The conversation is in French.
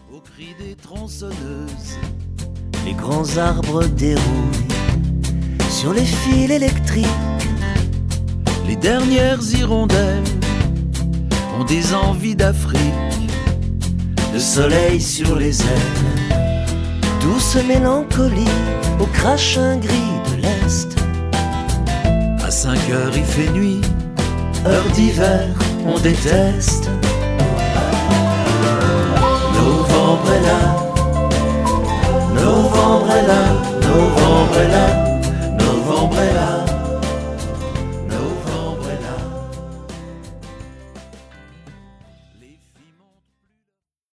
Au cri des tronçonneuses, les grands arbres dérouillent sur les fils électriques. Les dernières hirondelles ont des envies d'Afrique. Le soleil sur les ailes, douce mélancolie au crachin gris de l'Est. À 5 heures il fait nuit, heure d'hiver on déteste. Novembre est là, novembre